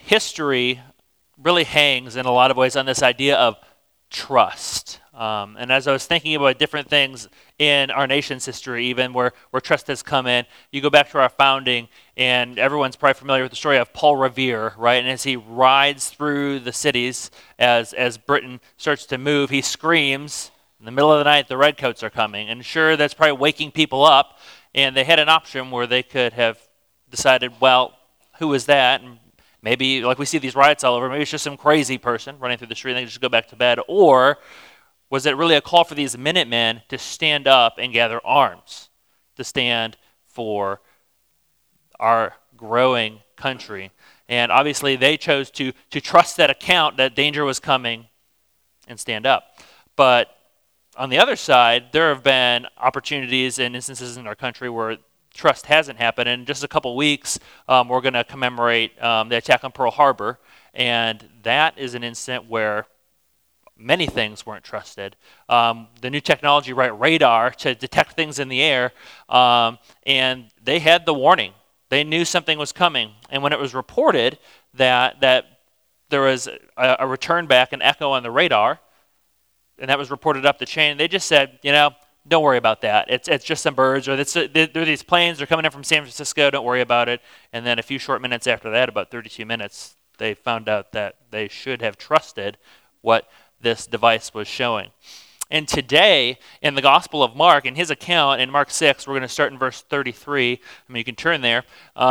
history really hangs in a lot of ways on this idea of trust. And as I was thinking about different things in our nation's history, even where trust has come in, you go back to our founding, and everyone's probably familiar with the story of Paul Revere, right? And as he rides through the cities, as Britain starts to move, he screams, in the middle of the night, the redcoats are coming. And sure, that's probably waking people up, and they had an option where they could have decided, well, who is that? And maybe, like we see these riots all over, maybe it's just some crazy person running through the street and they just go back to bed. Or was it really a call for these Minutemen to stand up and gather arms, to stand for our growing country? And obviously they chose to trust that account that danger was coming and stand up. But on the other side, there have been opportunities and instances in our country where trust hasn't happened. In just a couple weeks, we're going to commemorate the attack on Pearl Harbor, and that is an incident where many things weren't trusted. The new technology, right, radar to detect things in the air, and they had the warning. They knew something was coming. And when it was reported that there was a return back, an echo on the radar, and that was reported up the chain, they just said, don't worry about that. It's just some birds, or there are these planes, they're coming in from San Francisco, don't worry about it. And then a few short minutes after that, about 32 minutes, they found out that they should have trusted what this device was showing. And today, in the Gospel of Mark, in his account, in Mark 6, we're going to start in verse 33. You can turn there.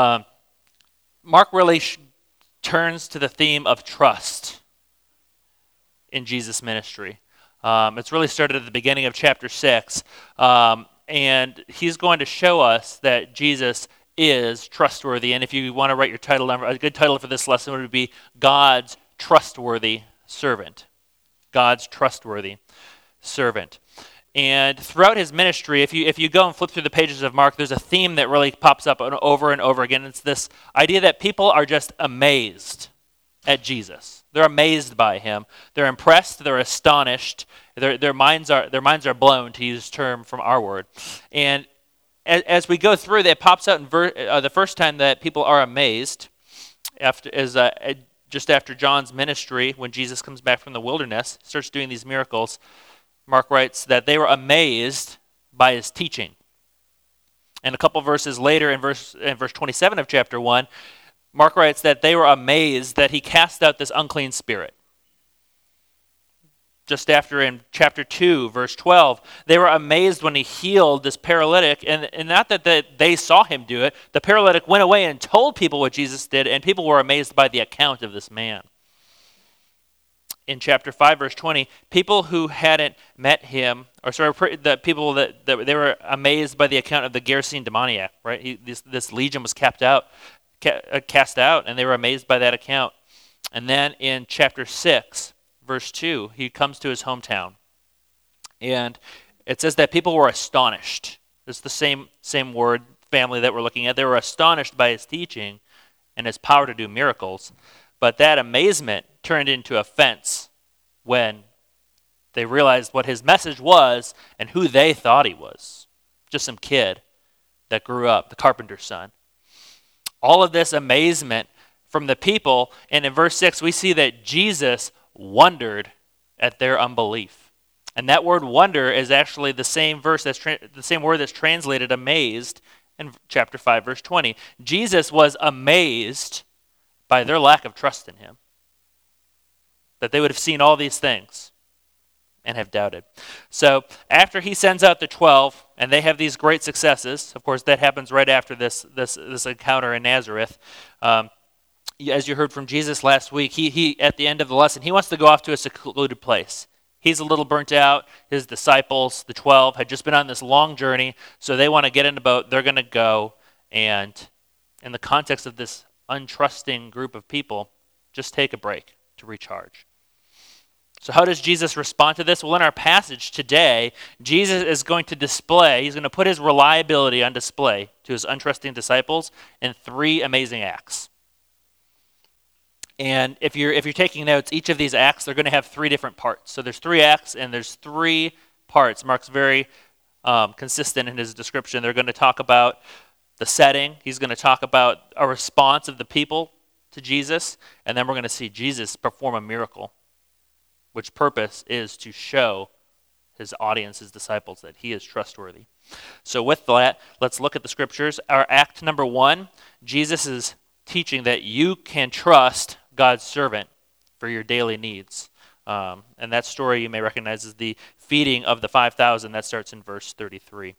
Mark really turns to the theme of trust in Jesus' ministry. It's really started at the beginning of chapter 6. And he's going to show us that Jesus is trustworthy. And if you want to write your title down, a good title for this lesson would be God's Trustworthy Servant. God's trustworthy servant. And throughout his ministry, if you go and flip through the pages of Mark, there's a theme that really pops up over and over again. It's this idea that people are just amazed at Jesus. They're amazed by him. They're impressed. They're astonished. Their minds are blown, to use a term from our word. And as we go through, that pops out in the first time that people are amazed, just after John's ministry, when Jesus comes back from the wilderness, starts doing these miracles, Mark writes that they were amazed by his teaching. And a couple verses later, in verse 27 of chapter 1, Mark writes that they were amazed that he cast out this unclean spirit. Just after, in chapter 2, verse 12, they were amazed when he healed this paralytic, and not that they saw him do it. The paralytic went away and told people what Jesus did, and people were amazed by the account of this man. In chapter 5, verse 20, people who hadn't met him, the people that they were amazed by the account of the Gerasene demoniac, right? This legion was cast out, and they were amazed by that account. And then in chapter 6, verse 2, he comes to his hometown. And it says that people were astonished. It's the same word, family, that we're looking at. They were astonished by his teaching and his power to do miracles. But that amazement turned into offense when they realized what his message was and who they thought he was. Just some kid that grew up, the carpenter's son. All of this amazement from the people, and in verse 6 we see that Jesus wondered at their unbelief. And that word wonder is actually the same verse the same word that's translated amazed in chapter 5 verse 20. Jesus was amazed by their lack of trust in him. That they would have seen all these things and have doubted. So after he sends out the 12 and they have these great successes, of course that happens right after this encounter in Nazareth. As you heard from Jesus last week, he at the end of the lesson, he wants to go off to a secluded place. He's a little burnt out. His disciples, the 12, had just been on this long journey, so they want to get in a boat. They're going to go, and in the context of this untrusting group of people, just take a break to recharge. So how does Jesus respond to this? Well, in our passage today, Jesus is going to he's going to put his reliability on display to his untrusting disciples in 3 amazing acts. And if you're taking notes, each of these acts, they're going to have 3 different parts. So there's 3 acts and there's 3 parts. Mark's very consistent in his description. They're going to talk about the setting. He's going to talk about a response of the people to Jesus, and then we're going to see Jesus perform a miracle, which purpose is to show his audience, his disciples, that he is trustworthy. So with that, let's look at the scriptures. Our act number 1, Jesus is teaching that you can trust God's servant for your daily needs. And that story you may recognize is the feeding of the 5,000. That starts in verse 33.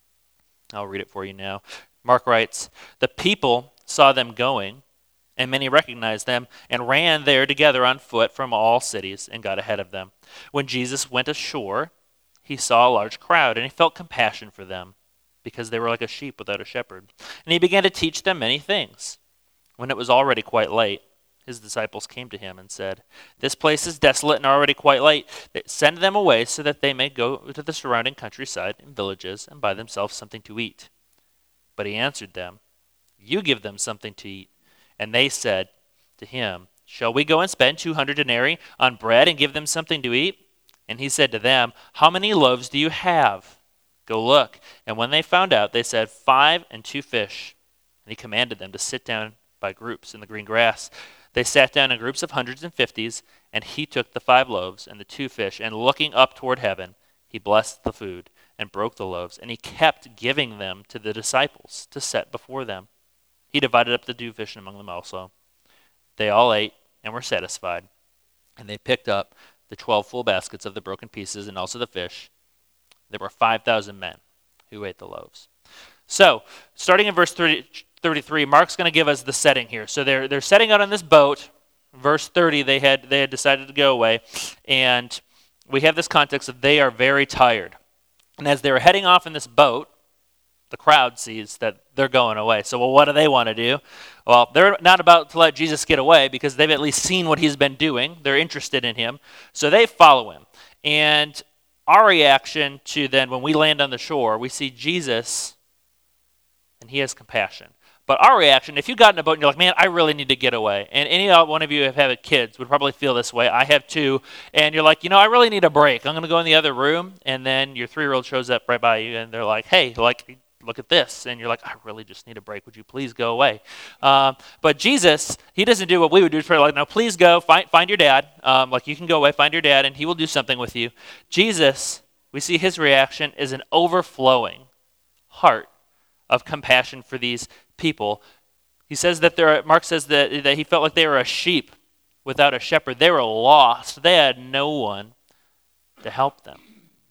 I'll read it for you now. Mark writes, "The people saw them going, and many recognized them, and ran there together on foot from all cities, and got ahead of them. When Jesus went ashore, he saw a large crowd, and he felt compassion for them, because they were like a sheep without a shepherd. And he began to teach them many things. When it was already quite late, his disciples came to him and said, 'This place is desolate and already quite late. Send them away so that they may go to the surrounding countryside and villages and buy themselves something to eat.' But he answered them, 'You give them something to eat.' And they said to him, 'Shall we go and spend 200 denarii on bread and give them something to eat?' And he said to them, 'How many loaves do you have? Go look.' And when they found out, they said, 5 and 2 fish. And he commanded them to sit down by groups in the green grass. They sat down in groups of hundreds and fifties, and he took the 5 loaves and the 2 fish, and looking up toward heaven, he blessed the food and broke the loaves, and he kept giving them to the disciples to set before them. He divided up the 2 fish among them also. They all ate and were satisfied, and they picked up the 12 full baskets of the broken pieces and also the fish. There were 5,000 men who ate the loaves." So, starting in verse 33, Mark's going to give us the setting here. So they're setting out on this boat. Verse 30, they had decided to go away, and we have this context of they are very tired. And as they're heading off in this boat, the crowd sees that they're going away. So, well, what do they want to do? Well, they're not about to let Jesus get away because they've at least seen what he's been doing. They're interested in him. So they follow him. And our reaction to then when we land on the shore, we see Jesus, and he has compassion. But our reaction, if you got in a boat and you're like, man, I really need to get away, and any one of you who have had kids would probably feel this way. I have 2, and you're like, I really need a break. I'm going to go in the other room, and then your 3-year-old shows up right by you, and they're like, hey, look at this. And you're like, I really just need a break. Would you please go away? But Jesus, he doesn't do what we would do. For like, no, please go, find your dad. You can go away, find your dad, and he will do something with you. Jesus, we see his reaction is an overflowing heart of compassion for these people. He says that Mark says that he felt like they were a sheep without a shepherd. They were lost. They had no one to help them.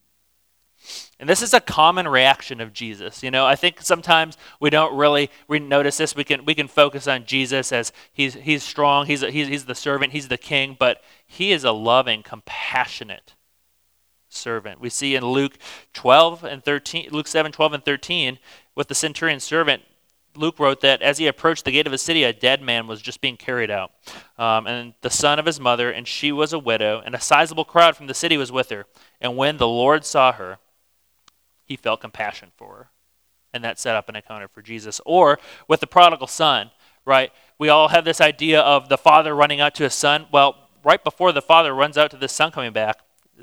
And this is a common reaction of Jesus. I think sometimes we notice this. We can focus on Jesus as he's strong, he's the servant, he's the king, but he is a loving, compassionate servant. We see in Luke 7, 12 and 13, with the centurion's servant, Luke wrote that as he approached the gate of a city, a dead man was just being carried out. And the son of his mother, and she was a widow, and a sizable crowd from the city was with her. And when the Lord saw her, he felt compassion for her. And that set up an encounter for Jesus. Or with the prodigal son, right? We all have this idea of the father running out to his son. Well, right before the father runs out to the son coming back,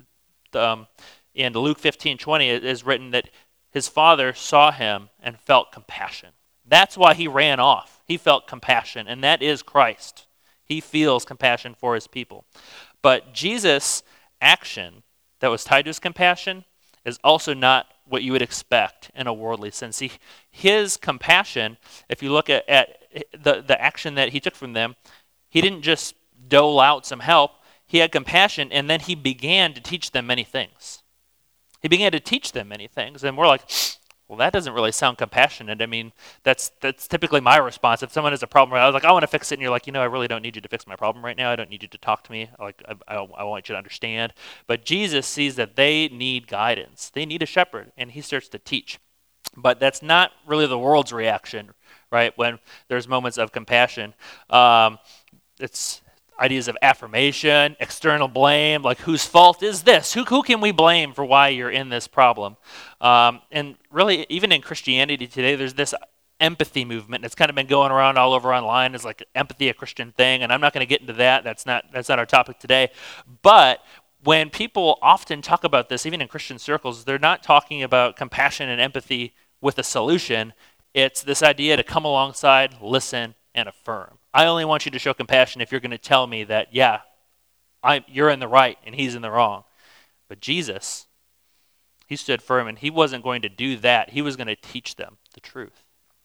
in Luke 15:20, it is written that his father saw him and felt compassion. That's why he ran off. He felt compassion, and that is Christ. He feels compassion for his people. But Jesus' action that was tied to his compassion is also not what you would expect in a worldly sense. His compassion, if you look at the action that he took from them, he didn't just dole out some help. He had compassion, and then he began to teach them many things. And we're like, well, that doesn't really sound compassionate. I mean, that's typically my response. If someone has a problem, I was like, I want to fix it, and you're like, I really don't need you to fix my problem right now. I don't need you to talk to me. I want you to understand. But Jesus sees that they need guidance. They need a shepherd, and he starts to teach. But that's not really the world's reaction, right? When there's moments of compassion, it's ideas of affirmation, external blame, like whose fault is this? Who can we blame for why you're in this problem? And really, even in Christianity today, there's this empathy movement. It's kind of been going around all over online. It's like empathy, a Christian thing, and I'm not going to get into that. That's not our topic today. But when people often talk about this, even in Christian circles, they're not talking about compassion and empathy with a solution. It's this idea to come alongside, listen, and affirm. I only want you to show compassion if you're going to tell me that, yeah, you're in the right and he's in the wrong. But Jesus, he stood firm, and he wasn't going to do that. He was going to teach them the truth.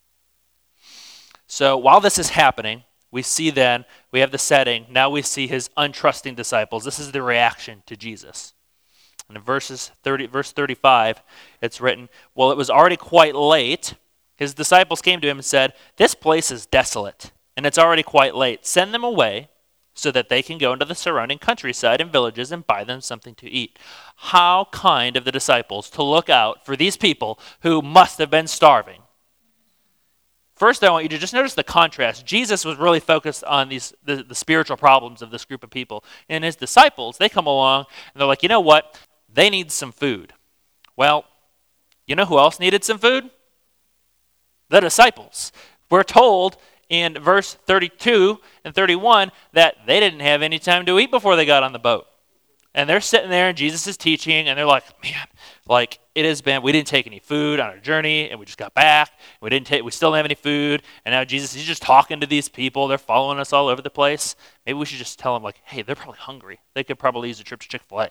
So while this is happening, we have the setting. Now we see his untrusting disciples. This is the reaction to Jesus. And in verse 35, it's written, well, it was already quite late. His disciples came to him and said, this place is desolate, and it's already quite late. Send them away so that they can go into the surrounding countryside and villages and buy them something to eat. How kind of the disciples to look out for these people who must have been starving. First, I want you to just notice the contrast. Jesus was really focused on the spiritual problems of this group of people. And his disciples, they come along and they're like, you know what? They need some food. Well, you know who else needed some food? The disciples. We're told in verse 32 and 31 that they didn't have any time to eat before they got on the boat. And they're sitting there and Jesus is teaching and they're like, man, like it has been, we didn't take any food on our journey and we just got back. We still don't have any food. And now Jesus, he's just talking to these people. They're following us all over the place. Maybe we should just tell them like, hey, they're probably hungry. They could probably use a trip to Chick-fil-A.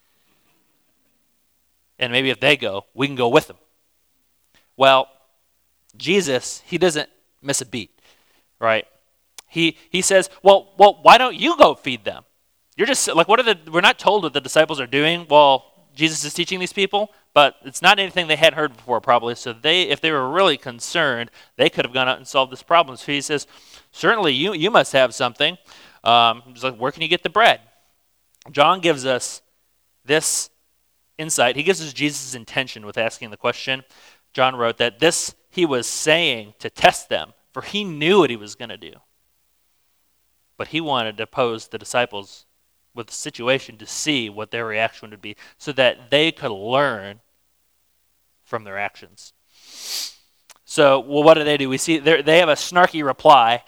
And maybe if they go, we can go with them. Well, Jesus, he doesn't miss a beat. Right? He says, well, why don't you go feed them? You're just like, we're not told what the disciples are doing while Jesus is teaching these people, but it's not anything they hadn't heard before probably. So if they were really concerned, they could have gone out and solved this problem. So he says, certainly you must have something. He's like, where can you get the bread? John gives us this insight. He gives us Jesus' intention with asking the question. John wrote that this he was saying to test them, for he knew what he was going to do. But he wanted to pose the disciples with the situation to see what their reaction would be so that they could learn from their actions. So, well, what do? We see they have a snarky reply.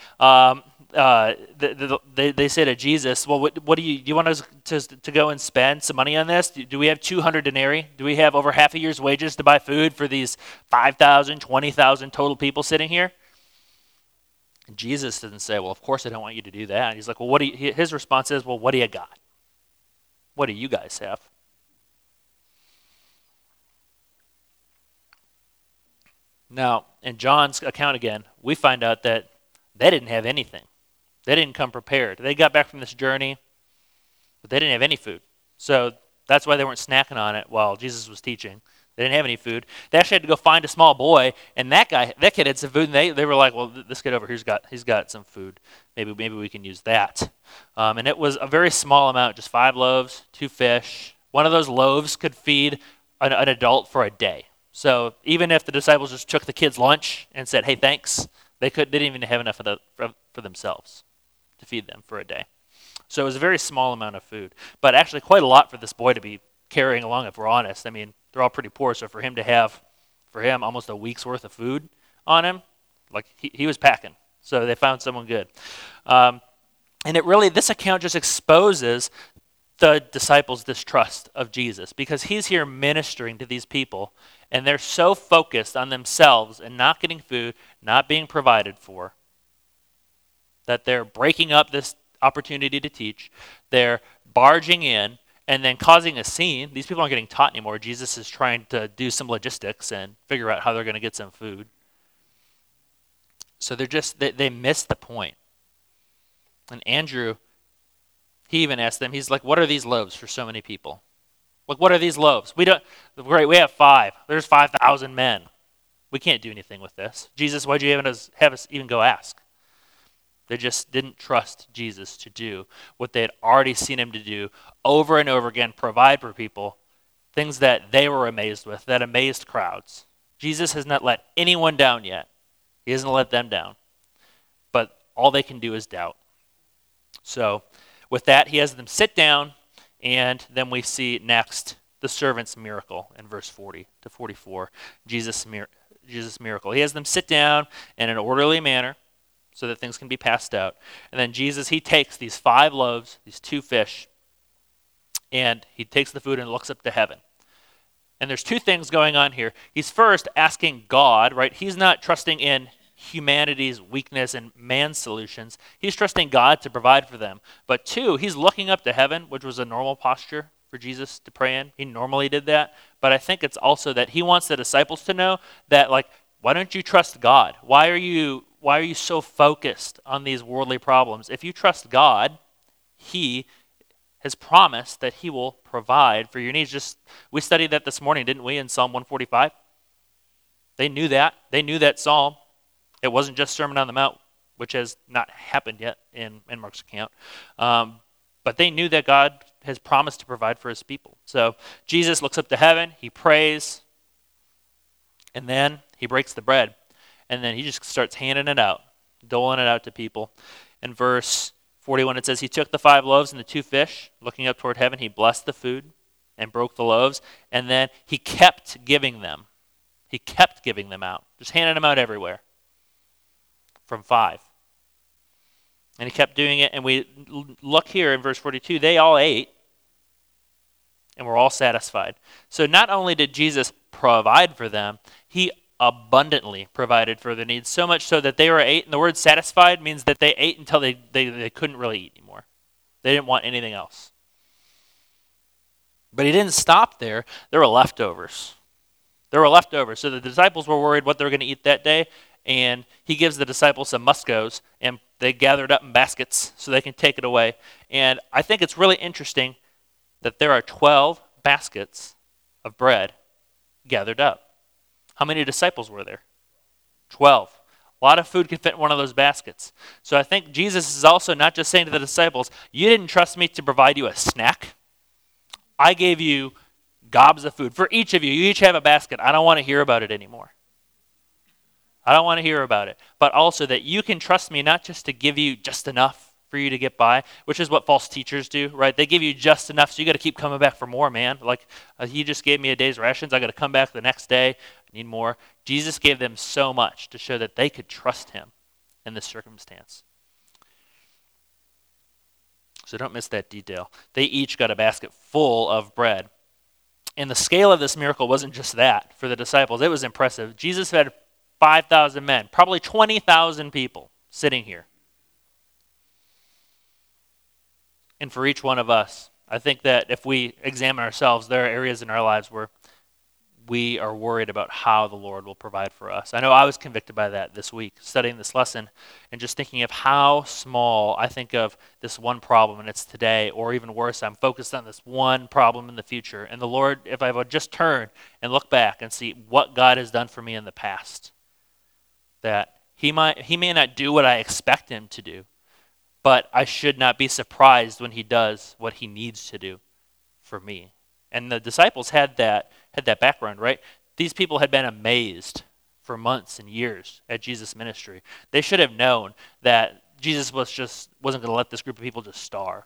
They say to Jesus, well, what do you want us to go and spend some money on this? Do we have 200 denarii? Do we have over half a year's wages to buy food for these 5,000, 20,000 total people sitting here? And Jesus doesn't say, well, of course I don't want you to do that. And he's like, well, his response is, well, what do you got? What do you guys have? Now, in John's account again, we find out that they didn't have anything. They didn't come prepared. They got back from this journey, but they didn't have any food. So that's why they weren't snacking on it while Jesus was teaching. They didn't have any food. They actually had to go find a small boy, and that kid had some food, and they were like, well, this kid over here's got some food. Maybe we can use that. And it was a very small amount, just 5 loaves, 2 fish. One of those loaves could feed an adult for a day. So even if the disciples just took the kid's lunch and said, hey, thanks, they didn't even have enough for themselves to feed them for a day. So it was a very small amount of food, but actually quite a lot for this boy to be carrying along, if we're honest. I mean, they're all pretty poor, so for him almost a week's worth of food on him, like he was packing. So they found someone good. And this account just exposes the disciples' distrust of Jesus, because he's here ministering to these people, and they're so focused on themselves and not getting food, not being provided for, that they're breaking up this opportunity to teach. They're barging in and then causing a scene. These people aren't getting taught anymore. Jesus is trying to do some logistics and figure out how they're going to get some food. So they missed the point. And Andrew, he even asked them, he's like, what are these loaves for so many people? Like, what are these loaves? We have 5. There's 5,000 men. We can't do anything with this. Jesus, why'd you have us even go ask? They just didn't trust Jesus to do what they had already seen him to do over and over again, provide for people, things that they were amazed with, that amazed crowds. Jesus has not let anyone down yet. He hasn't let them down. But all they can do is doubt. So with that, he has them sit down, and then we see next the servant's miracle in verse 40 to 44, Jesus' miracle. He has them sit down in an orderly manner, so that things can be passed out. And then Jesus, he takes these 5 loaves, these 2 fish, and he takes the food and looks up to heaven. And there's 2 things going on here. He's first asking God, right? He's not trusting in humanity's weakness and man's solutions. He's trusting God to provide for them. But 2, he's looking up to heaven, which was a normal posture for Jesus to pray in. He normally did that. But I think it's also that he wants the disciples to know that, like, why don't you trust God? Why are you so focused on these worldly problems? If you trust God, he has promised that he will provide for your needs. We studied that this morning, didn't we, in Psalm 145? They knew that. They knew that psalm. It wasn't just Sermon on the Mount, which has not happened yet in Mark's account. But they knew that God has promised to provide for his people. So Jesus looks up to heaven, he prays, and then he breaks the bread. And then he just starts handing it out, doling it out to people. In verse 41, it says, he took the 5 loaves and the 2 fish, looking up toward heaven, he blessed the food and broke the loaves, and then he kept giving them. He kept giving them out, just handing them out everywhere from 5. And he kept doing it, and we look here in verse 42, they all ate and were all satisfied. So not only did Jesus provide for them, he abundantly provided for their needs, so much so that they were ate, and the word satisfied means that they ate until they couldn't really eat anymore. They didn't want anything else. But he didn't stop there. There were leftovers. So the disciples were worried what they were going to eat that day, and he gives the disciples some muscos, and they gathered up in baskets so they can take it away. And I think it's really interesting that there are 12 baskets of bread gathered up. How many disciples were there? 12. A lot of food can fit in one of those baskets. So I think Jesus is also not just saying to the disciples, you didn't trust me to provide you a snack. I gave you gobs of food. For each of you, you each have a basket. I don't want to hear about it anymore. I don't want to hear about it. But also that you can trust me not just to give you just enough for you to get by, which is what false teachers do, right? They give you just enough, so you got to keep coming back for more, man. Like, he just gave me a day's rations. I got to come back the next day. I need more. Jesus gave them so much to show that they could trust him in this circumstance. So don't miss that detail. They each got a basket full of bread. And the scale of this miracle wasn't just that for the disciples. It was impressive. Jesus fed 5,000 men, probably 20,000 people sitting here. And for each one of us, I think that if we examine ourselves, there are areas in our lives where we are worried about how the Lord will provide for us. I know I was convicted by that this week, studying this lesson and just thinking of how small I think of this one problem, and it's today, or even worse, I'm focused on this one problem in the future. And the Lord, if I would just turn and look back and see what God has done for me in the past, that he may not do what I expect him to do, but I should not be surprised when he does what he needs to do for me. And the disciples had that background, right? These people had been amazed for months and years at Jesus' ministry. They should have known that Jesus wasn't going to let this group of people just starve,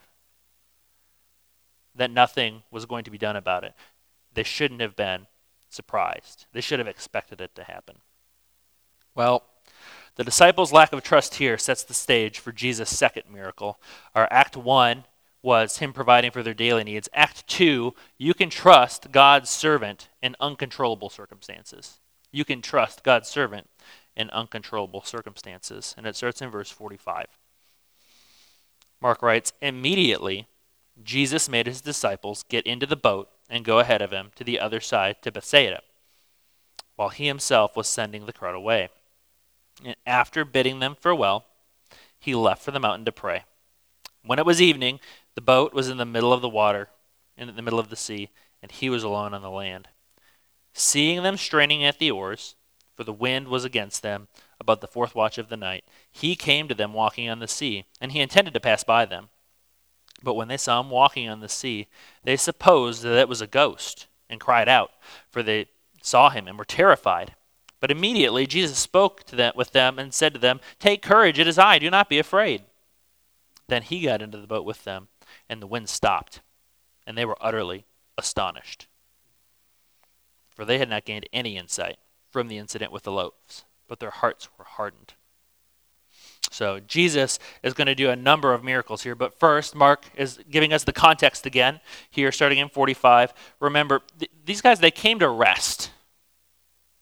that nothing was going to be done about it. They shouldn't have been surprised. They should have expected it to happen. Well, the disciples' lack of trust here sets the stage for Jesus' second miracle. Our Act 1 was him providing for their daily needs. Act 2, you can trust God's servant in uncontrollable circumstances. You can trust God's servant in uncontrollable circumstances. And it starts in verse 45. Mark writes, immediately Jesus made his disciples get into the boat and go ahead of him to the other side to Bethsaida, while he himself was sending the crowd away. And after bidding them farewell, he left for the mountain to pray. When it was evening, the boat was in the middle of the water, in the middle of the sea, and he was alone on the land. Seeing them straining at the oars, for the wind was against them, about the 4th watch of the night, he came to them walking on the sea, and he intended to pass by them. But when they saw him walking on the sea, they supposed that it was a ghost, and cried out, for they saw him and were terrified. But immediately Jesus spoke with them and said to them, take courage, it is I, do not be afraid. Then he got into the boat with them, and the wind stopped, and they were utterly astonished. For they had not gained any insight from the incident with the loaves, but their hearts were hardened. So Jesus is going to do a number of miracles here, but first, Mark is giving us the context again, here starting in 45. Remember, these guys, they came to rest.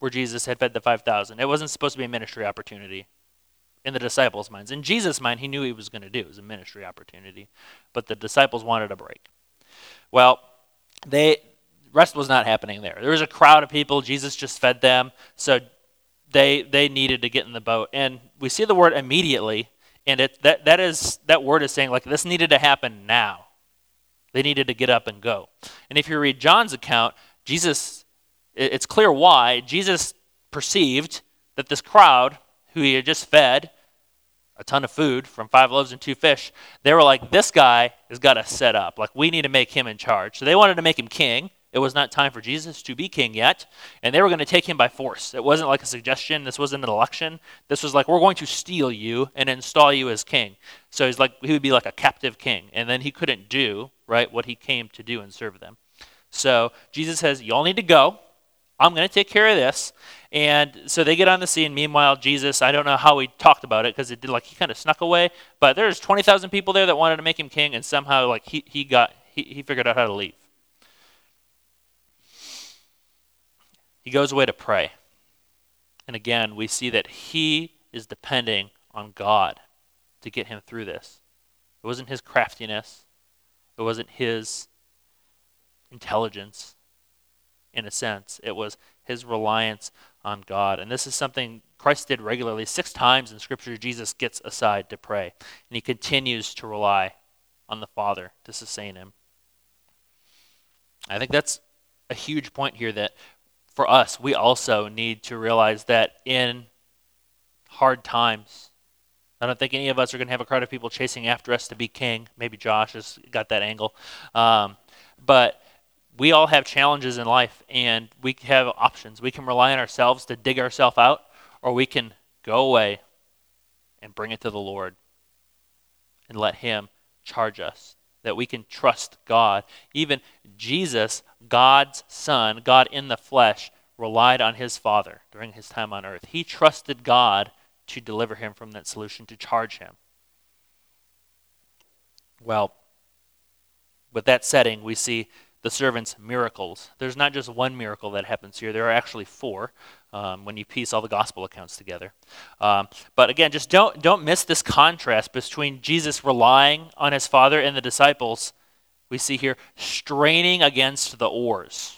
where Jesus had fed the 5,000. It wasn't supposed to be a ministry opportunity in the disciples' minds. In Jesus' mind, he knew he was going to do. It was a ministry opportunity. But the disciples wanted a break. Well, rest was not happening there. There was a crowd of people. Jesus just fed them. So they needed to get in the boat. And we see the word immediately, and that word is saying, like, this needed to happen now. They needed to get up and go. And if you read John's account, it's clear why. Jesus perceived that this crowd, who he had just fed a ton of food from 5 loaves and 2 fish, they were like, this guy has got to set up. Like, we need to make him in charge. So they wanted to make him king. It was not time for Jesus to be king yet, and they were going to take him by force. It wasn't like a suggestion. This wasn't an election. This was like, we're going to steal you and install you as king. So he would be like a captive king, and then he couldn't do, right, what he came to do and serve them. So Jesus says, you all need to go. I'm going to take care of this. And so they get on the scene. Meanwhile, Jesus, I don't know how he talked about it, because it did, like, he kind of snuck away, but there's 20,000 people there that wanted to make him king, and somehow, like, he figured out how to leave. He goes away to pray. And again, we see that he is depending on God to get him through this. It wasn't his craftiness. It wasn't his intelligence, in a sense. It was his reliance on God. And this is something Christ did regularly. 6 times in Scripture, Jesus gets aside to pray. And he continues to rely on the Father to sustain him. I think that's a huge point here, that for us, we also need to realize that in hard times, I don't think any of us are going to have a crowd of people chasing after us to be king. Maybe Josh has got that angle. But we all have challenges in life, and we have options. We can rely on ourselves to dig ourselves out, or we can go away and bring it to the Lord and let him charge us, that we can trust God. Even Jesus, God's Son, God in the flesh, relied on his Father during his time on earth. He trusted God to deliver him from that solution, to charge him. Well, with that setting, we see the servant's miracles. There's not just one miracle that happens here. There are actually 4 when you piece all the gospel accounts together. But again, just don't miss this contrast between Jesus relying on his Father and the disciples. We see here straining against the oars.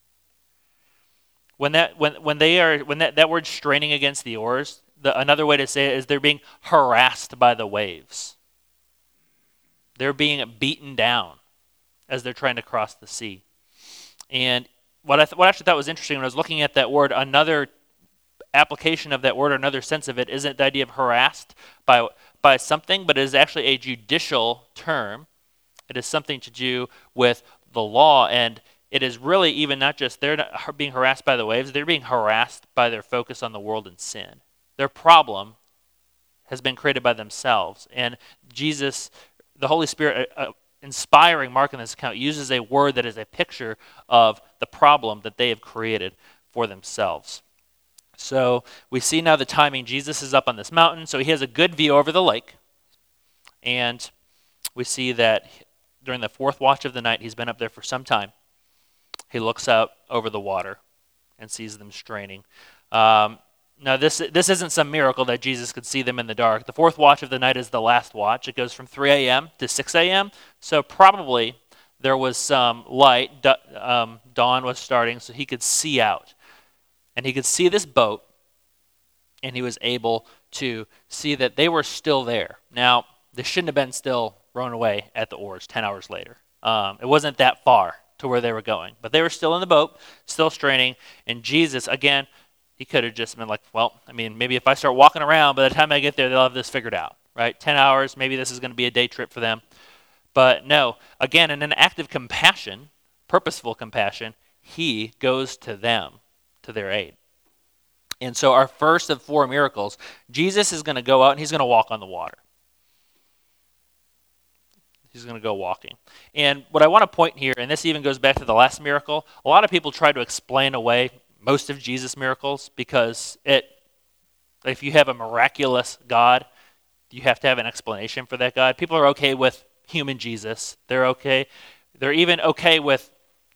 When that word straining against the oars, another way to say it is they're being harassed by the waves. They're being beaten down as they're trying to cross the sea. And what I actually thought was interesting when I was looking at that word, another application of that word, or another sense of it, isn't the idea of harassed by something, but it is actually a judicial term. It is something to do with the law, and it is really even not just they're not being harassed by the waves, they're being harassed by their focus on the world and sin. Their problem has been created by themselves, and Jesus, the Holy Spirit, inspiring Mark in this account, uses a word that is a picture of the problem that they have created for themselves. So we see now the timing. Jesus is up on this mountain, so he has a good view over the lake. And we see that during the 4th watch of the night, he's been up there for some time. He looks out over the water and sees them straining. Now, this isn't some miracle that Jesus could see them in the dark. The 4th watch of the night is the last watch. It goes from 3 a.m. to 6 a.m. So probably there was some light. Dawn was starting, so he could see out. And he could see this boat, and he was able to see that they were still there. Now, they shouldn't have been still rowing away at the oars 10 hours later. It wasn't that far to where they were going. But they were still in the boat, still straining. And Jesus, again, he could have just been like, well, I mean, maybe if I start walking around, by the time I get there, they'll have this figured out, right? 10 hours, maybe this is going to be a day trip for them. But no, again, in an act of compassion, purposeful compassion, he goes to them, to their aid. And so our first of 4 miracles, Jesus is going to go out and he's going to walk on the water. He's going to go walking. And what I want to point here, and this even goes back to the last miracle, a lot of people try to explain away most of Jesus' miracles because if you have a miraculous God, you have to have an explanation for that God. People are okay with human Jesus. They're even okay with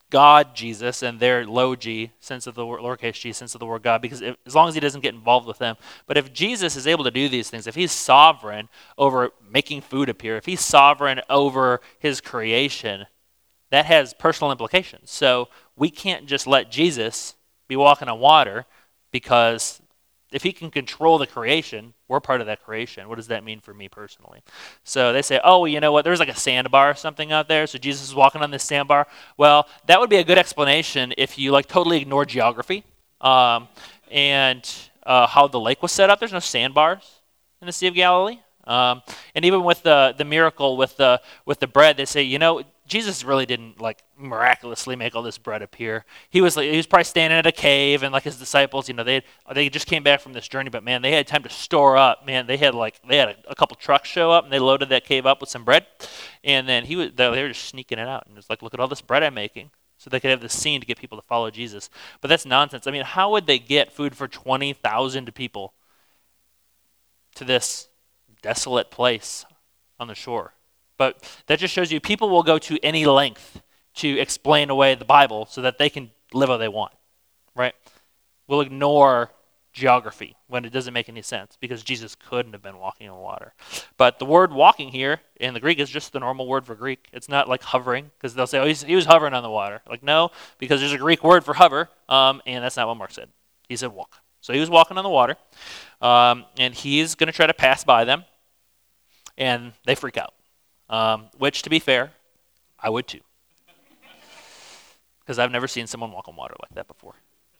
God Jesus and their low g, sense of the lowercase g, sense of the word God, because as long as he doesn't get involved with them. But if Jesus is able to do these things, if he's sovereign over making food appear, if he's sovereign over his creation, that has personal implications. So we can't just let Jesus be walking on water, because if he can control the creation, we're part of that creation. What does that mean for me personally? So they say, oh, well, you know what? There's like a sandbar or something out there, so Jesus is walking on this sandbar. Well, that would be a good explanation if you like totally ignore geography and how the lake was set up. There's no sandbars in the Sea of Galilee. And even with the miracle with the bread, they say, you know, Jesus really didn't like miraculously make all this bread appear. He was probably standing at a cave, and like his disciples, you know, they just came back from this journey, but man, they had time to store up. Man, they had a couple trucks show up, and they loaded that cave up with some bread, and then they were just sneaking it out, and it's like, look at all this bread I'm making, so they could have this scene to get people to follow Jesus. But that's nonsense. I mean, how would they get food for 20,000 people to this desolate place on the shore? But that just shows you people will go to any length to explain away the Bible so that they can live how they want, right? We'll ignore geography when it doesn't make any sense, because Jesus couldn't have been walking on water. But the word walking here in the Greek is just the normal word for Greek. It's not like hovering, because they'll say, oh, he was hovering on the water. Like, no, because there's a Greek word for hover, and that's not what Mark said. He said walk. So he was walking on the water, and he's going to try to pass by them, and they freak out. Which, to be fair, I would too. Because I've never seen someone walk on water like that before.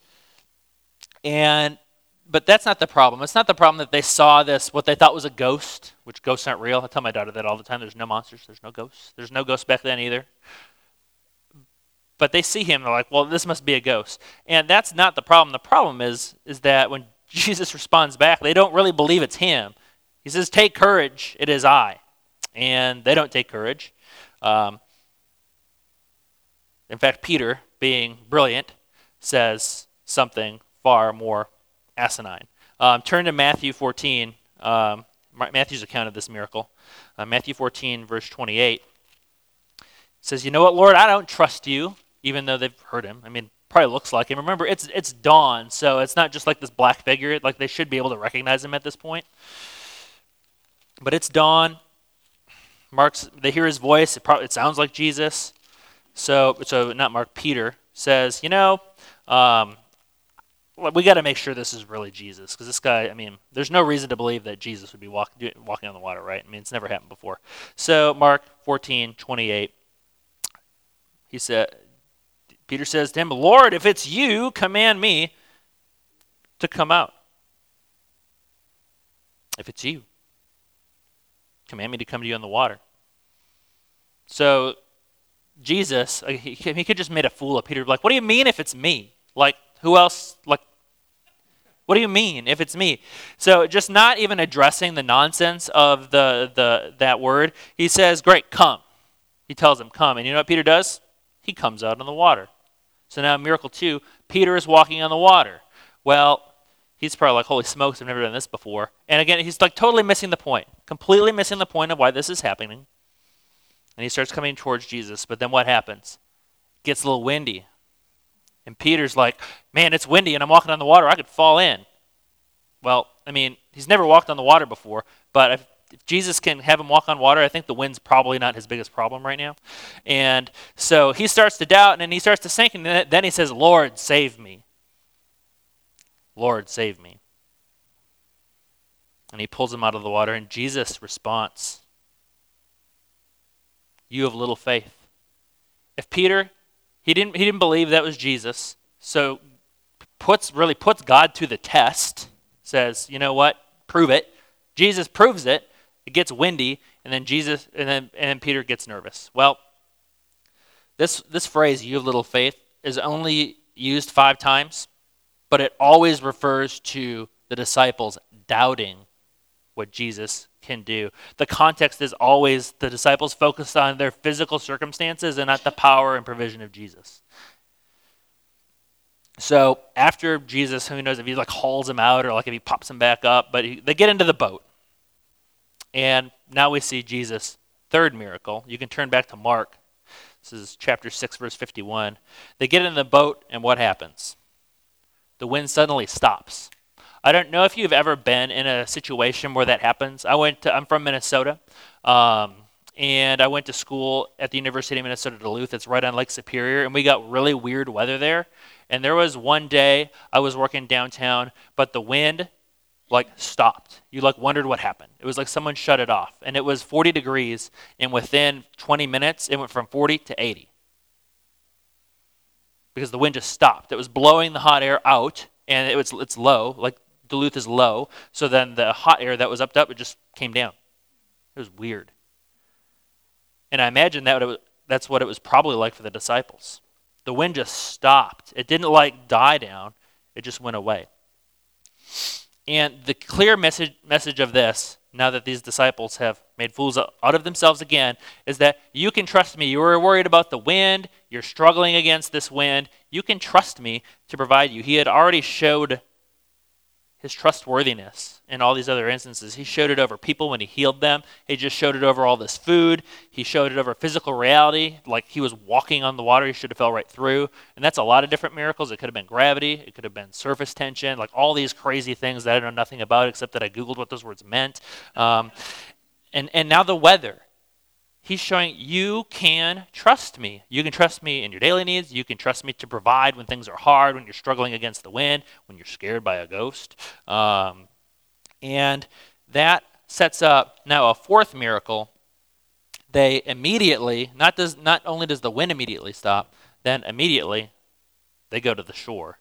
But that's not the problem. It's not the problem that they saw this, what they thought was a ghost, which ghosts aren't real. I tell my daughter that all the time. There's no monsters. There's no ghosts. There's no ghosts back then either. But they see him, they're like, well, this must be a ghost. And that's not the problem. The problem is that when Jesus responds back, they don't really believe it's him. He says, take courage, it is I. And they don't take courage. In fact, Peter, being brilliant, says something far more asinine. Turn to Matthew 14, Matthew's account of this miracle. Matthew 14, verse 28. It says, you know what, Lord, I don't trust you, even though they've heard him. I mean, probably looks like him. Remember, it's dawn, so it's not just like this black figure. Like, they should be able to recognize him at this point. But it's dawn. They hear his voice. It sounds like Jesus. So not Mark, Peter says, you know, we got to make sure this is really Jesus, because this guy, I mean, there's no reason to believe that Jesus would be walking on the water, right? I mean, it's never happened before. So Mark 14:28, Peter says to him, Lord, if it's you, command me to come out. If it's you, command me to come to you on the water. So Jesus, he could just made a fool of Peter. Like, what do you mean if it's me? Like, who else? Like, what do you mean if it's me? So just not even addressing the nonsense of that word. He says, great, come. He tells him, come. And you know what Peter does? He comes out on the water. So now miracle 2, Peter is walking on the water. Well, he's probably like, holy smokes, I've never done this before. And again, he's like totally missing the point, completely missing the point of why this is happening. And he starts coming towards Jesus. But then what happens? It gets a little windy. And Peter's like, man, it's windy and I'm walking on the water. I could fall in. Well, I mean, he's never walked on the water before. But if Jesus can have him walk on water, I think the wind's probably not his biggest problem right now. And so he starts to doubt, and then he starts to sink. And then he says, Lord, save me. Lord, save me. And he pulls him out of the water, and Jesus responds, you have little faith. If Peter, he didn't believe that was Jesus, so puts God to the test, says, you know what, prove it. Jesus proves it. It gets windy, and then Peter gets nervous. Well, this phrase, you have little faith, is only used 5 times, but it always refers to the disciples doubting what Jesus can do. The context is always the disciples focused on their physical circumstances and not the power and provision of Jesus. So after Jesus, who knows if he like hauls him out or like if he pops him back up, but they get into the boat. And now we see Jesus' third miracle. You can turn back to Mark. This is chapter 6, verse 51. They get in the boat, and what happens? The wind suddenly stops. I don't know if you've ever been in a situation where that happens. I'm from Minnesota, and I went to school at the University of Minnesota Duluth. It's right on Lake Superior, and we got really weird weather there. And there was one day I was working downtown, but the wind stopped. You wondered what happened. It was like someone shut it off. And it was 40 degrees, and within 20 minutes, it went from 40 to 80. Because the wind just stopped. It was blowing the hot air out, and it's low, like Duluth is low. So then the hot air that was up, it just came down. It was weird. And I imagine that's what it was probably like for the disciples. The wind just stopped. It didn't die down. It just went away. And the clear message of this, now that these disciples have made fools out of themselves again, is that you can trust me. You were worried about the wind. You're struggling against this wind. You can trust me to provide you. He had already showed his trustworthiness in all these other instances. He showed it over people when he healed them. He just showed it over all this food. He showed it over physical reality, like he was walking on the water. He should have fell right through. And that's a lot of different miracles. It could have been gravity. It could have been surface tension, like all these crazy things that I know nothing about except that I Googled what those words meant. And now the weather. He's showing you can trust me. You can trust me in your daily needs. You can trust me to provide when things are hard, when you're struggling against the wind, when you're scared by a ghost. And that sets up now a fourth miracle. They immediately, not only does the wind immediately stop, then immediately they go to the shore.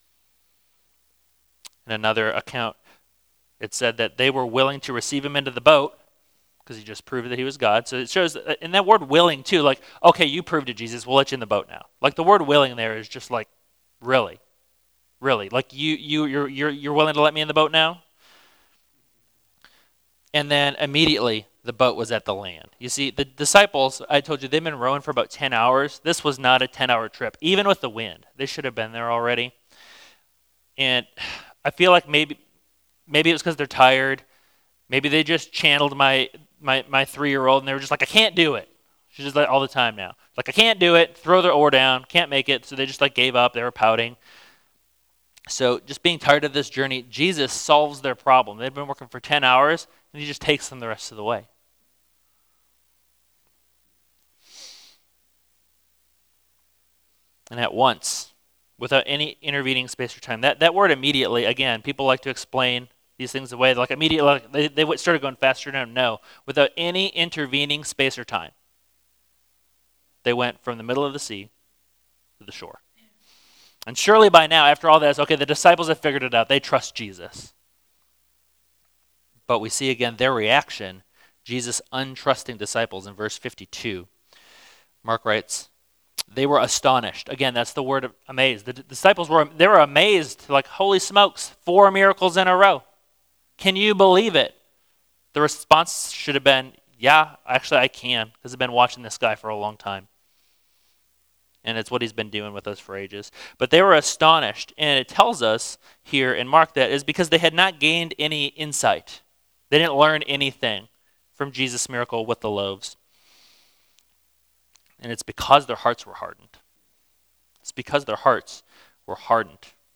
In another account, it said that they were willing to receive him into the boat, because he just proved that he was God. So it shows, and that word willing too, okay, you proved it, Jesus, we'll let you in the boat now. The word willing there is just really, you're willing to let me in the boat now? And then immediately the boat was at the land. You see, the disciples, I told you, they've been rowing for about 10 hours. This was not a 10-hour trip, even with the wind. They should have been there already. And I feel like maybe it was because they're tired. Maybe they just channeled my 3-year-old, and they were just like, I can't do it. She's just all the time now. I can't do it. Throw their oar down. Can't make it. So they just gave up. They were pouting. So just being tired of this journey, Jesus solves their problem. They've been working for 10 hours, and he just takes them the rest of the way. And at once, without any intervening space or time. That word immediately, again, people like to explain these things away, immediately, they started going faster now. No, without any intervening space or time. They went from the middle of the sea to the shore. And surely by now, after all this, okay, the disciples have figured it out. They trust Jesus. But we see again their reaction, Jesus' untrusting disciples in verse 52. Mark writes, they were astonished. Again, that's the word of amazed. The disciples were amazed, holy smokes, 4 miracles in a row. Can you believe it? The response should have been, yeah, actually I can, because I've been watching this guy for a long time. And it's what he's been doing with us for ages. But they were astonished, and it tells us here in Mark that is because they had not gained any insight. They didn't learn anything from Jesus' miracle with the loaves. And it's because their hearts were hardened. It's because their hearts were hardened.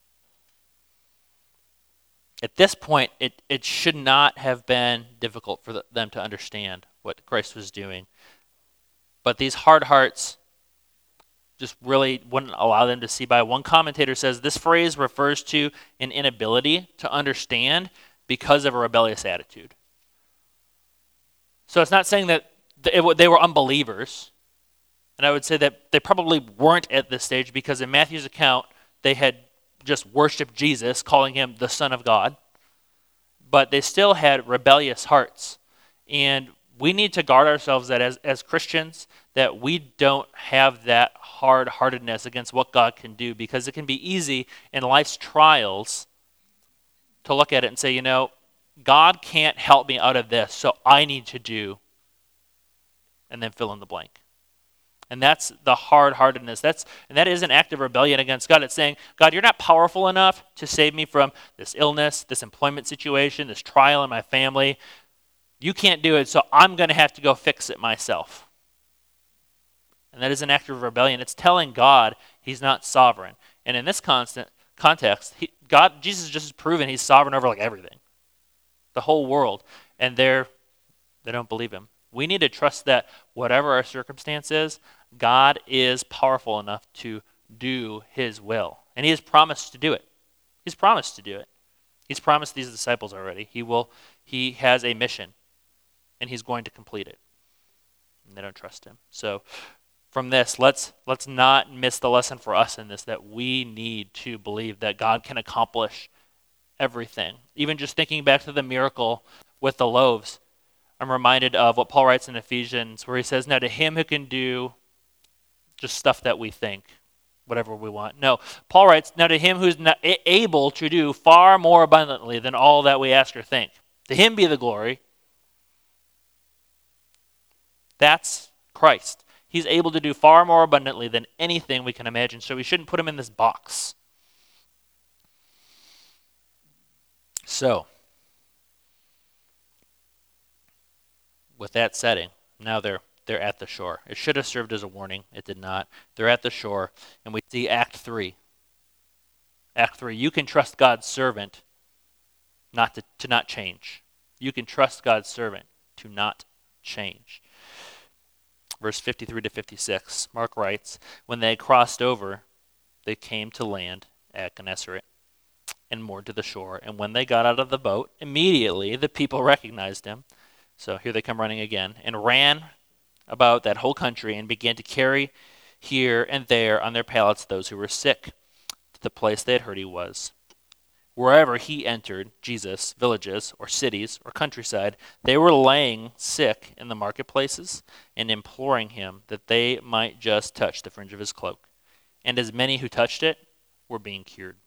At this point, it should not have been difficult for them to understand what Christ was doing. But these hard hearts just really wouldn't allow them to see by. One commentator says this phrase refers to an inability to understand because of a rebellious attitude. So it's not saying that they were unbelievers. And I would say that they probably weren't at this stage because in Matthew's account, they had just worshiped Jesus, calling him the Son of God. But they still had rebellious hearts. And we need to guard ourselves that as Christians, that we don't have that hard-heartedness against what God can do, because it can be easy in life's trials to look at it and say, God can't help me out of this, so I need to do, and then fill in the blank. And that's the hard-heartedness. That is an act of rebellion against God. It's saying, God, you're not powerful enough to save me from this illness, this employment situation, this trial in my family. You can't do it, so I'm going to have to go fix it myself. And that is an act of rebellion. It's telling God he's not sovereign. And in this context, Jesus has just proven he's sovereign over like everything, the whole world. And they don't believe him. We need to trust that whatever our circumstance is, God is powerful enough to do his will. And he has promised to do it. He's promised to do it. He's promised these disciples already. He has a mission, and he's going to complete it. And they don't trust him. So from this, let's not miss the lesson for us in this, that we need to believe that God can accomplish everything. Even just thinking back to the miracle with the loaves, I'm reminded of what Paul writes in Ephesians, where he says, now to him who can do just stuff that we think, whatever we want. No, Paul writes, now to him who's not able to do far more abundantly than all that we ask or think. To him be the glory. That's Christ. He's able to do far more abundantly than anything we can imagine, so we shouldn't put him in this box. So, with that setting, now they're at the shore. It should have served as a warning. It did not. They're at the shore, and we see Act 3. Act 3, you can trust God's servant to not change. You can trust God's servant to not change. Verse 53 to 56, Mark writes, when they crossed over, they came to land at Gennesaret and moored to the shore. And when they got out of the boat, immediately the people recognized him. So here they come running again, and ran about that whole country and began to carry here and there on their pallets those who were sick to the place they had heard he was. Wherever he entered, Jesus, villages or cities or countryside, they were laying sick in the marketplaces and imploring him that they might just touch the fringe of his cloak. And as many who touched it were being cured.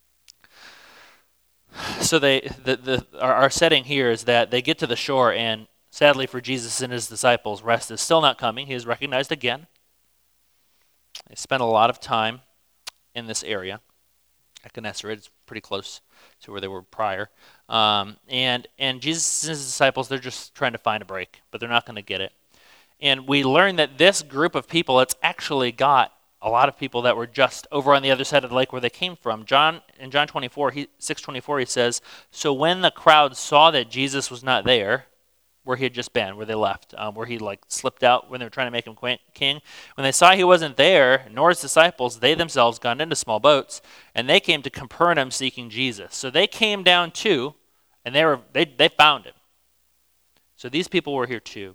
So our setting here is that they get to the shore, and sadly for Jesus and his disciples, rest is still not coming. He is recognized again. They spent a lot of time in this area at Gennesaret. It's pretty close to where they were prior. And Jesus and his disciples, they're just trying to find a break, but they're not going to get it. And we learn that this group of people, it's actually got a lot of people that were just over on the other side of the lake where they came from. In John 6:24, he says, so when the crowd saw that Jesus was not there, where he had just been, where they left, where he slipped out when they were trying to make him king, when they saw he wasn't there, nor his disciples, they themselves got into small boats, and they came to Capernaum seeking Jesus. So they came down too, and they found him. So these people were here too.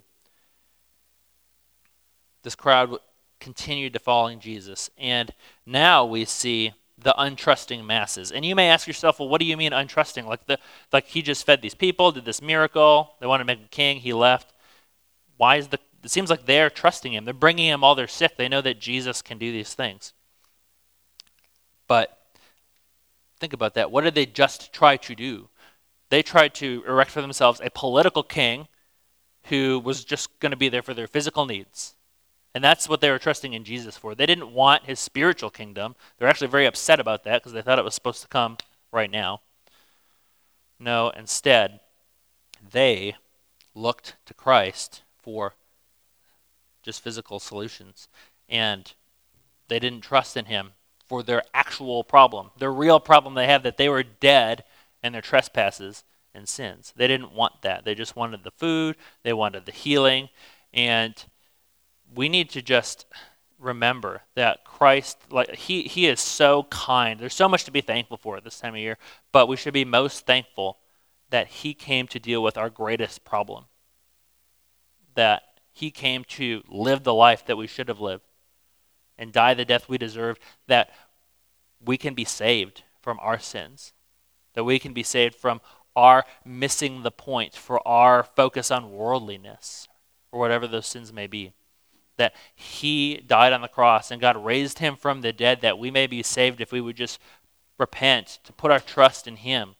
This crowd continued to follow Jesus, and now we see the untrusting masses. And you may ask yourself, well, what do you mean untrusting? Like he just fed these people, did this miracle, they wanted to make him king, he left. It seems like they're trusting him. They're bringing him all their sick. They know that Jesus can do these things. But think about that. What did they just try to do? They tried to erect for themselves a political king who was just going to be there for their physical needs. And that's what they were trusting in Jesus for. They didn't want his spiritual kingdom. They're actually very upset about that because they thought it was supposed to come right now. No, instead, they looked to Christ for just physical solutions. And they didn't trust in him for their actual problem, their real problem they had, that they were dead in their trespasses and sins. They didn't want that. They just wanted the food. They wanted the healing. And we need to just remember that Christ, he is so kind. There's so much to be thankful for at this time of year, but we should be most thankful that he came to deal with our greatest problem, that he came to live the life that we should have lived and die the death we deserved, that we can be saved from our sins, that we can be saved from our missing the point, for our focus on worldliness, or whatever those sins may be. That he died on the cross and God raised him from the dead, that we may be saved if we would just repent, to put our trust in him.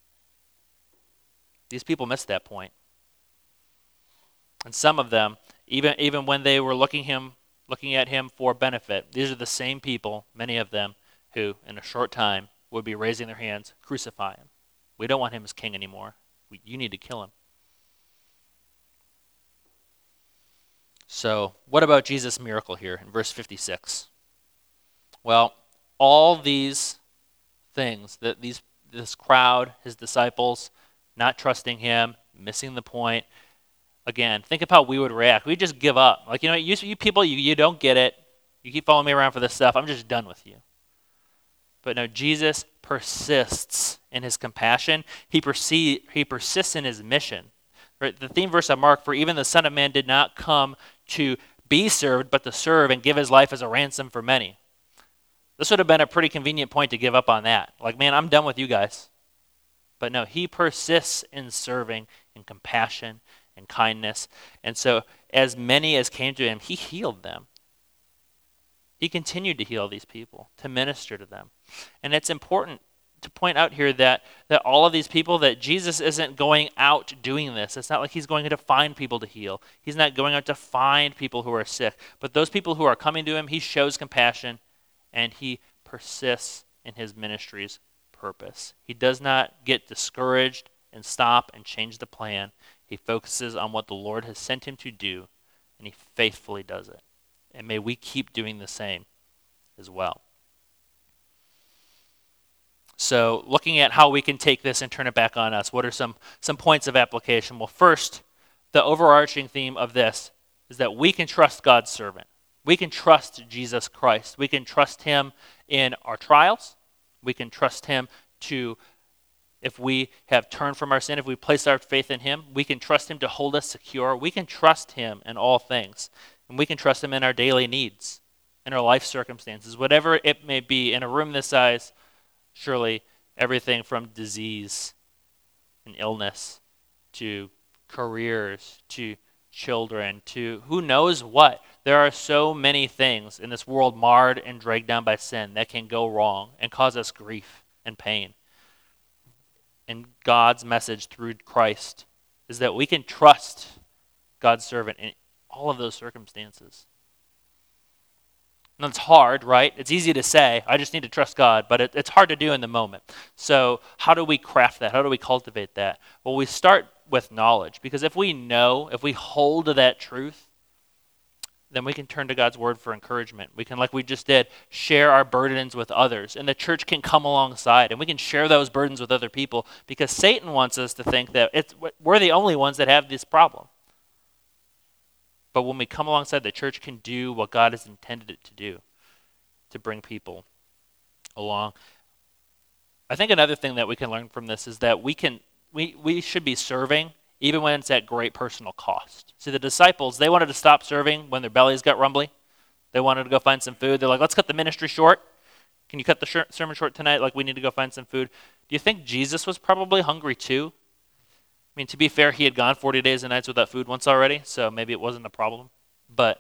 These people missed that point. And some of them, even when they were looking at him for benefit, these are the same people, many of them, who in a short time would be raising their hands, crucify him. We don't want him as king anymore. You need to kill him. So what about Jesus' miracle here in verse 56? Well, all these things, that this crowd, his disciples, not trusting him, missing the point. Again, think of how we would react. We just give up. Like, you people, you don't get it. You keep following me around for this stuff. I'm just done with you. But no, Jesus persists in his compassion. He persists in his mission. Right? The theme verse of Mark, for even the Son of Man did not come to be served, but to serve and give his life as a ransom for many. This would have been a pretty convenient point to give up on that. Like, man, I'm done with you guys. But no, he persists in serving, in compassion, and kindness. And so as many as came to him, he healed them. He continued to heal these people, to minister to them. And it's important to point out here that all of these people, that Jesus isn't going out doing this. It's not like he's going to find people to heal. He's not going out to find people who are sick. But those people who are coming to him, he shows compassion, and he persists in his ministry's purpose. He does not get discouraged and stop and change the plan. He focuses on what the Lord has sent him to do, and he faithfully does it. And may we keep doing the same as well. So looking at how we can take this and turn it back on us, what are some points of application? Well, first, the overarching theme of this is that we can trust God's servant. We can trust Jesus Christ. We can trust him in our trials. We can trust him if we have turned from our sin, if we place our faith in him, we can trust him to hold us secure. We can trust him in all things. And we can trust him in our daily needs, in our life circumstances, whatever it may be. In a room this size, surely everything from disease and illness to careers to children to who knows what. There are so many things in this world marred and dragged down by sin that can go wrong and cause us grief and pain. And God's message through Christ is that we can trust God's servant in all of those circumstances. And it's hard, right? It's easy to say, I just need to trust God, but it's hard to do in the moment. So how do we craft that? How do we cultivate that? Well, we start with knowledge, because if we hold to that truth, then we can turn to God's word for encouragement. We can, like we just did, share our burdens with others, and the church can come alongside, and we can share those burdens with other people, because Satan wants us to think that we're the only ones that have this problem. But when we come alongside, the church can do what God has intended it to do, to bring people along. I think another thing that we can learn from this is that we should be serving even when it's at great personal cost. See, the disciples, they wanted to stop serving when their bellies got rumbly. They wanted to go find some food. They're like, let's cut the ministry short. Can you cut the sermon short tonight? Like, we need to go find some food. Do you think Jesus was probably hungry too? I mean, to be fair, he had gone 40 days and nights without food once already, so maybe it wasn't a problem. But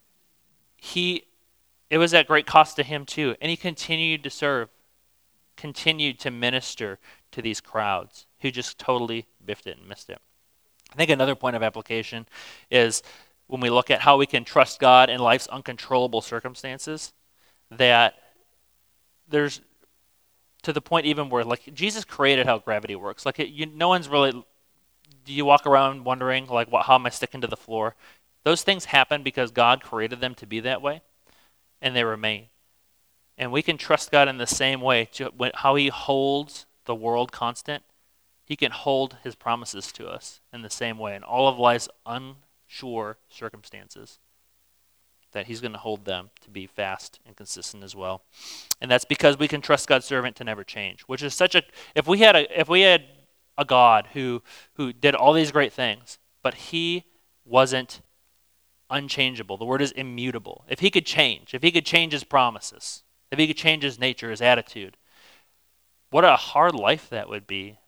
it was at great cost to him too. And he continued to serve, continued to minister to these crowds who just totally biffed it and missed it. I think another point of application is when we look at how we can trust God in life's uncontrollable circumstances, that there's to the point even where, like, Jesus created how gravity works. Like, no one's really... Do you walk around wondering, like, how am I sticking to the floor? Those things happen because God created them to be that way, and they remain. And we can trust God in the same way, how he holds the world constant. He can hold his promises to us in the same way in all of life's unsure circumstances, that he's going to hold them to be fast and consistent as well. And that's because we can trust God's servant to never change, which is if we had a God who did all these great things, but he wasn't unchangeable. The word is immutable. If he could change his promises, if he could change his nature, his attitude, what a hard life that would be.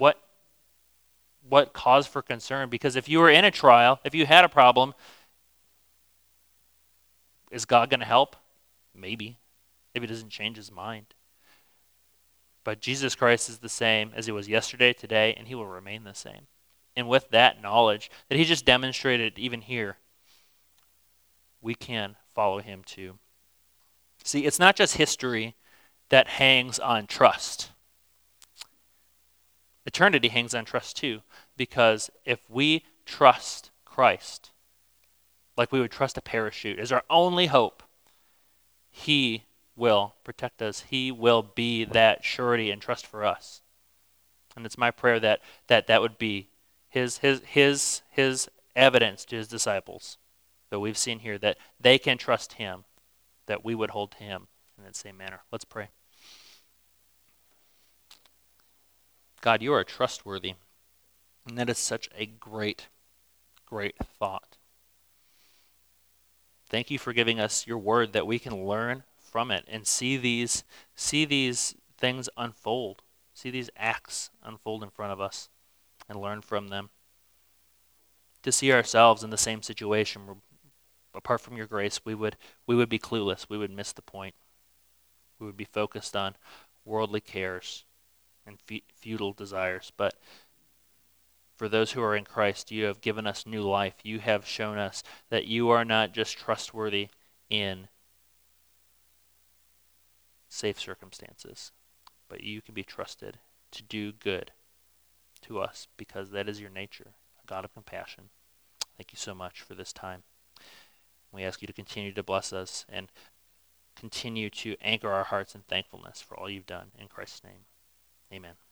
What cause for concern? Because if you were in a trial, if you had a problem, is God going to help? Maybe, if he doesn't change his mind. But Jesus Christ is the same as he was yesterday, today, and he will remain the same. And with that knowledge that he just demonstrated even here, we can follow him too. See, it's not just history that hangs on trust. Eternity hangs on trust too, because if we trust Christ, like we would trust a parachute as our only hope, he will protect us. He will be that surety and trust for us. And it's my prayer that would be his evidence to his disciples that we've seen here, that they can trust him, that we would hold to him in that same manner. Let's pray. God, you are trustworthy. And that is such a great, great thought. Thank you for giving us your word that we can learn from it and see these things unfold, see these acts unfold in front of us and learn from them. To see ourselves in the same situation, apart from your grace, we would be clueless. We would miss the point. We would be focused on worldly cares and futile desires. But for those who are in Christ, you have given us new life. You have shown us that you are not just trustworthy in safe circumstances, but you can be trusted to do good to us because that is your nature, a God of compassion. Thank you so much for this time. We ask you to continue to bless us and continue to anchor our hearts in thankfulness for all you've done. In Christ's name, amen.